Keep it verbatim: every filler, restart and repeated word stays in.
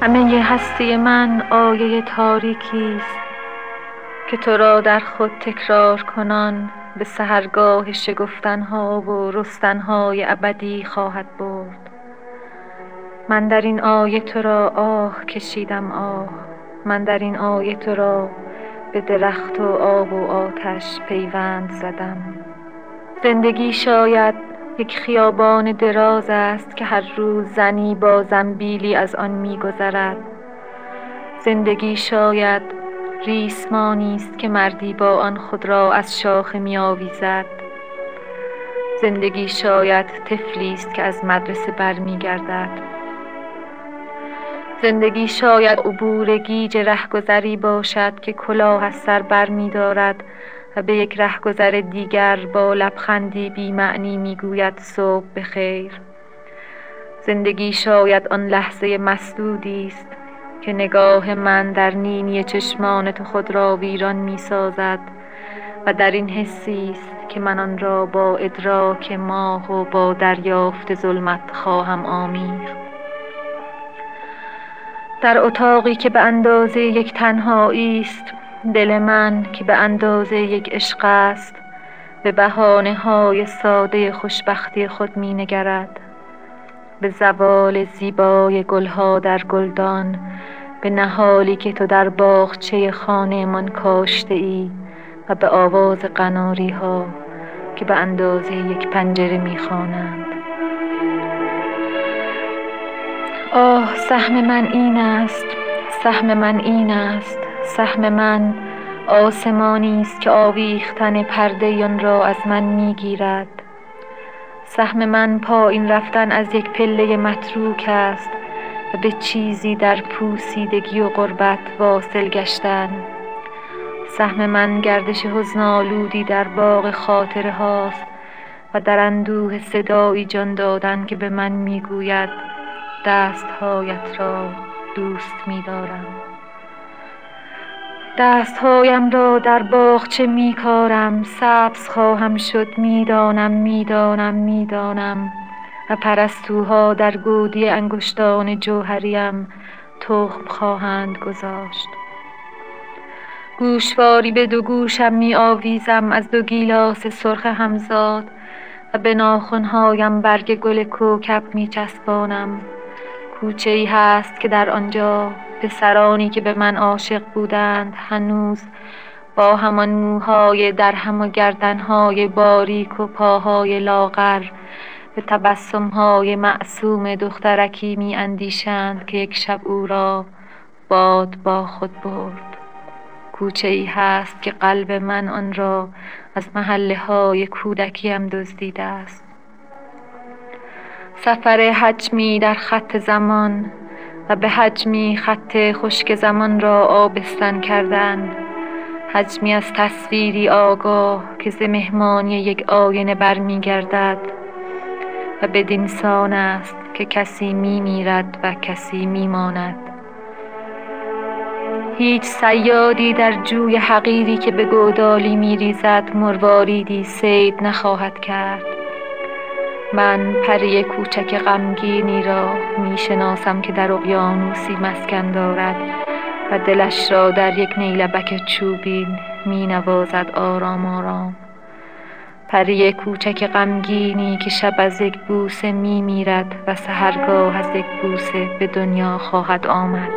همه هستی من آیه تاریکی است که تو را در خود تکرار کنان به سحرگاه شگفتنها و رستنهای ابدی خواهد برد. من در این آیه تو را آه کشیدم آه، من در این آیه تو را به درخت و آب و آتش پیوند زدم. زندگی شاید یک خیابان دراز است که هر روز زنی با زنبیلی از آن می‌گذرد. زندگی شاید ریسمانی است که مردی با آن خود را از شاخه می‌آویزد. زندگی شاید طفلی است که از مدرسه برمیگردد. زندگی شاید عبور گیج رهگذری باشد که کلاه از سر برمی‌دارد و به یک رهگذر دیگر با لبخندی بی معنی میگوید صبح بخیر. زندگی شاید آن لحظه مسدودی است که نگاه من در نینی چشمان تو خود را ویران میسازد و در این حسی است که من آن را با ادراک ماه و با دریافت ظلمت خواهم آمیخت. در اتاقی که به اندازه یک تنهایی است، دل من که به اندازه یک عشق است به بهانه‌های ساده خوشبختی خود می‌نگرد، به زوال زیبای گلها در گلدان، به نهالی که تو در باغچه خانه‌مان کاشته‌ای و به آواز قناری‌ها که به اندازه یک پنجره می‌خوانند. آه سهم من این است، سهم من این است، سهم من آسمانی است که آویختن پرده آن را از من میگیرد. سهم من پایین رفتن از یک پله متروک است و به چیزی در پوسیدگی و غربت واصل گشتن. سهم من گردش حزن‌آلودی در باغ خاطره هاست و در اندوه صدایی جان دادن که به من میگوید دستهایت را دوست می‌دارم. دستهایم را در باغچه می‌کارم، سبز خواهم شد، می‌دانم می‌دانم می‌دانم و پرستوها در گودی انگشتان جوهریم تخم خواهند گذاشت. گوشواری به دو گوشم می‌آویزم از دو گیلاس سرخ همزاد و به ناخن‌هایم برگ گل کوکب می‌چسبانم. کوچه‌ای هست که در آنجا پسرانی که به من عاشق بودند هنوز با همان موهای درهم و گردنهای باریک و پاهای لاغر به تبسم‌های معصوم دخترکی می اندیشند که یک شب او را باد با خود برد. کوچه‌ای هست که قلب من آن را از محله‌های کودکیم دزدیده است. سفر حجمی در خط زمان و به حجمی خط خشک زمان را آبستن کردن، حجمی از تصویری آگاه که ز مهمانی یک آینه برمیگردد و بدین سان است که کسی میمیرد و کسی میماند. هیچ صیادی در جوی حقیری که به گودالی میریزد مرواریدی صید نخواهد کرد. من پری کوچک غمگینی را میشناسم که در اقیانوسی مسکن دارد و دلش را در یک نیلبک چوبین مینوازد آرام آرام. پری کوچک غمگینی که شب از یک بوسه میمیرد و سحرگاه از یک بوسه به دنیا خواهد آمد.